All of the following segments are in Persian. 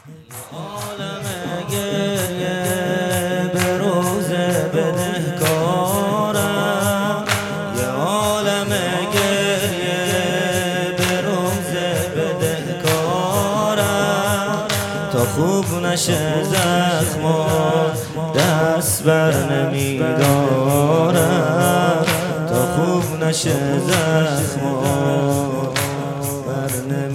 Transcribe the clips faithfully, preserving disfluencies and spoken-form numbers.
عالم گریه به روز بدهکارم، یه عالم گریه به روز بدهکارم. تا خوب نشه زخمات دست بر نمیدارم، تا خوب نشه زخمات بر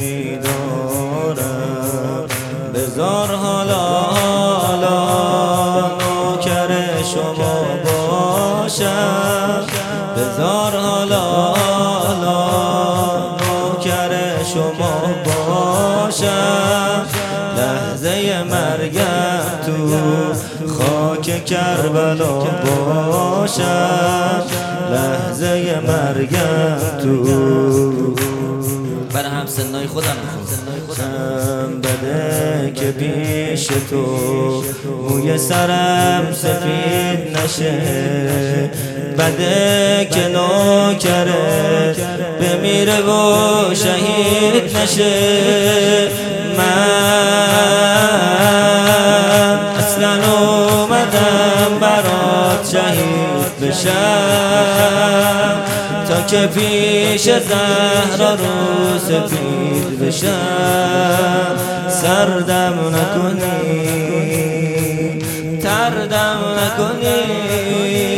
نمیدارم. بذار حالا حالا نوکر شما باشم، بذار حالا حالا نوکر شما باشم. لحظه مرگم تو خاک کربلا باشم، لحظه مرگم تو. برای هم سنای خودم میخونم بده که پیش تو موی سرم سفید نشه، بده که نوکرت بمیره و شهید نشه. من اصلا اومدم برات شهید بشم، تا که پیش زهرا رو سفید بشم. سردم نکنی، تردم نکنی،